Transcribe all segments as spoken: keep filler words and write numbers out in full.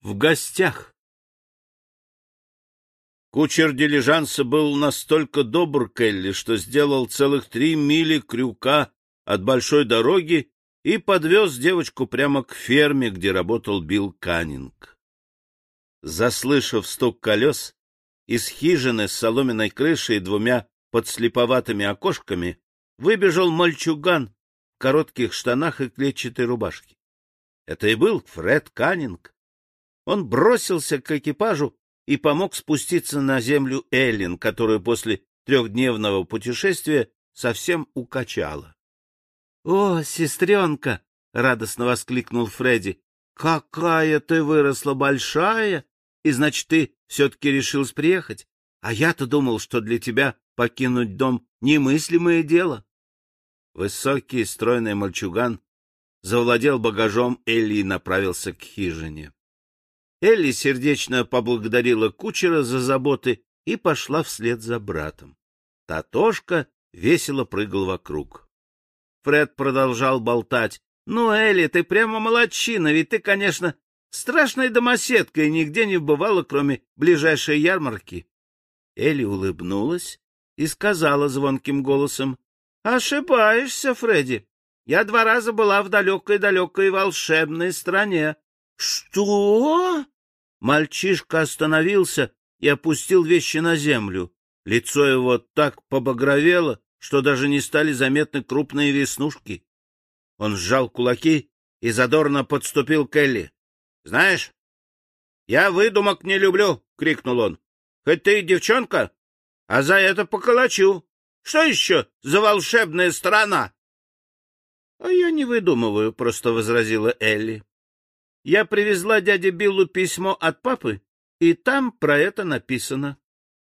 в гостях. Кучер дилижанса был настолько добр к Элли, что сделал целых три мили крюка от большой дороги и подвез девочку прямо к ферме, где работал Билл Каннинг. Заслышав стук колес, из хижины с соломенной крышей и двумя подслеповатыми окошками выбежал мальчуган в коротких штанах и клетчатой рубашке. Это и был Фред Каннинг. Он бросился к экипажу и помог спуститься на землю Эллен, которую после трехдневного путешествия совсем укачала. — О, сестренка! — радостно воскликнул Фредди. — Какая ты выросла большая! И, значит, ты все-таки решилась приехать? А я-то думал, что для тебя покинуть дом — немыслимое дело. Высокий, стройный мальчуган завладел багажом Элли и направился к хижине. Элли сердечно поблагодарила кучера за заботы и пошла вслед за братом. Татошка весело прыгал вокруг. Фред продолжал болтать. — Ну, Элли, ты прямо молодчина, ведь ты, конечно, страшная домоседка и нигде не бывала, кроме ближайшей ярмарки. Элли улыбнулась и сказала звонким голосом: — Ошибаешься, Фредди. Я два раза была в далекой-далекой волшебной стране. — Что? Мальчишка остановился и опустил вещи на землю. Лицо его так побагровело, что даже не стали заметны крупные веснушки. Он сжал кулаки и задорно подступил к Элли. — Знаешь, я выдумок не люблю, — крикнул он. — Хоть ты и девчонка, а за это поколочу. Что еще за волшебная страна? — А я не выдумываю, — просто возразила Элли. — Я привезла дяде Биллу письмо от папы, и там про это написано.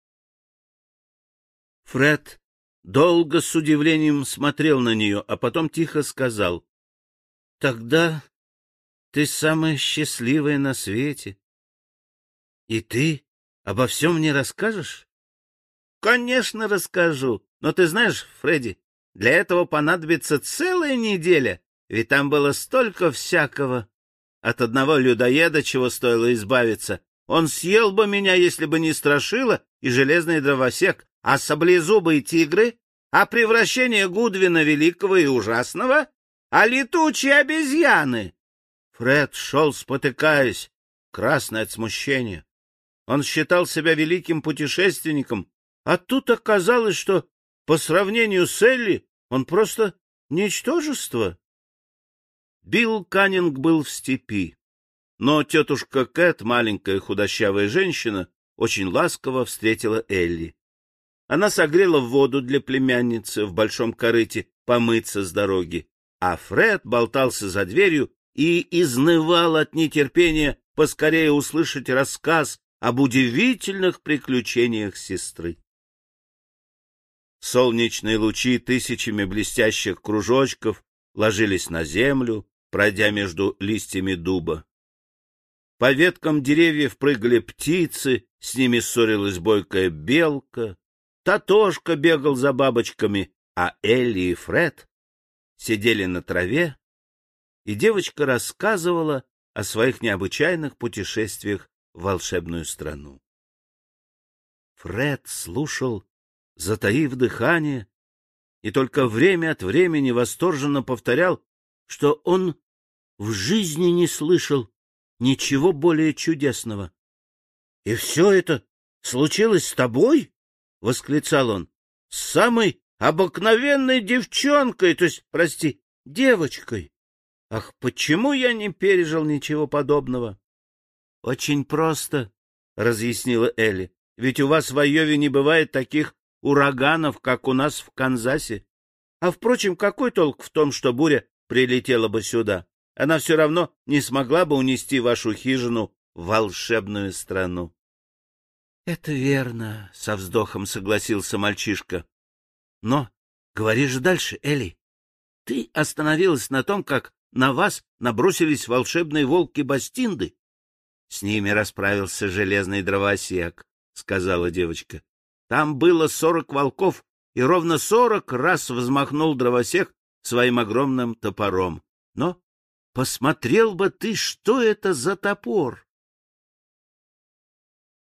Фред долго с удивлением смотрел на нее, а потом тихо сказал: — Тогда ты самая счастливая на свете. И ты обо всем мне расскажешь? — Конечно, расскажу. Но ты знаешь, Фредди, для этого понадобится целая неделя, ведь там было столько всякого. От одного людоеда чего стоило избавиться. Он съел бы меня, если бы не Страшила и железный дровосек, а саблезубые тигры, а превращение Гудвина Великого и Ужасного, а летучие обезьяны. Фред шел, спотыкаясь, красный от смущения. Он считал себя великим путешественником, а тут оказалось, что по сравнению с Элли он просто ничтожество. Билл Каннинг был в степи, но тетушка Кэт, маленькая худощавая женщина, очень ласково встретила Элли. Она согрела воду для племянницы в большом корыте помыться с дороги, а Фред болтался за дверью и изнывал от нетерпения поскорее услышать рассказ об удивительных приключениях сестры. Солнечные лучи тысячами блестящих кружочков ложились на землю, пройдя между листьями дуба. По веткам деревьев прыгали птицы, с ними ссорилась бойкая белка. Татошка бегал за бабочками, а Элли и Фред сидели на траве, и девочка рассказывала о своих необычайных путешествиях в волшебную страну. Фред слушал, затаив дыхание, и только время от времени восторженно повторял, что он в жизни не слышал ничего более чудесного. — И все это случилось с тобой? — восклицал он. — С самой обыкновенной девчонкой, то есть, прости, девочкой. Ах, почему я не пережил ничего подобного? — Очень просто, — разъяснила Элли, — ведь у вас в Айове не бывает таких ураганов, как у нас в Канзасе. А, впрочем, какой толк в том, что буря прилетела бы сюда? Она все равно не смогла бы унести вашу хижину в волшебную страну. — Это верно, — со вздохом согласился мальчишка. — Но говори же дальше, Элли. Ты остановилась на том, как на вас набросились волшебные волки-бастинды. — С ними расправился железный дровосек, — сказала девочка. — Там было сорок волков, и ровно сорок раз взмахнул дровосек своим огромным топором. Но посмотрел бы ты, что это за топор!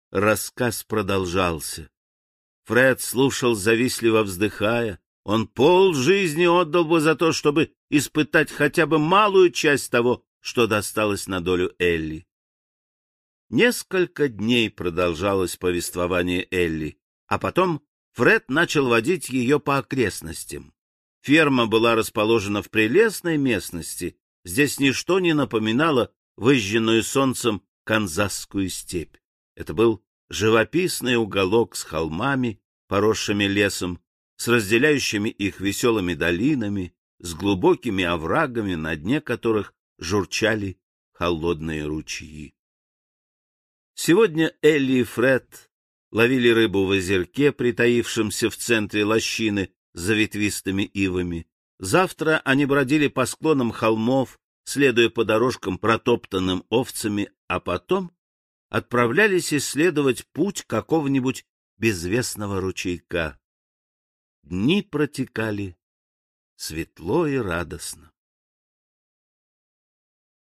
рассказ продолжался. Фред слушал, завистливо вздыхая. Он полжизни отдал бы за то, чтобы испытать хотя бы малую часть того, что досталось на долю Элли. Несколько дней продолжалось повествование Элли, а потом Фред начал водить ее по окрестностям. Ферма была расположена в прелестной местности. Здесь ничто не напоминало выжженную солнцем канзасскую степь. Это был живописный уголок с холмами, поросшими лесом, с разделяющими их веселыми долинами, с глубокими оврагами, на дне которых журчали холодные ручьи. Сегодня Элли и Фред ловили рыбу в озерке, притаившемся в центре лощины за ветвистыми ивами. Завтра они бродили по склонам холмов, следуя по дорожкам, протоптанным овцами, а потом отправлялись исследовать путь какого-нибудь безвестного ручейка. Дни протекали светло и радостно.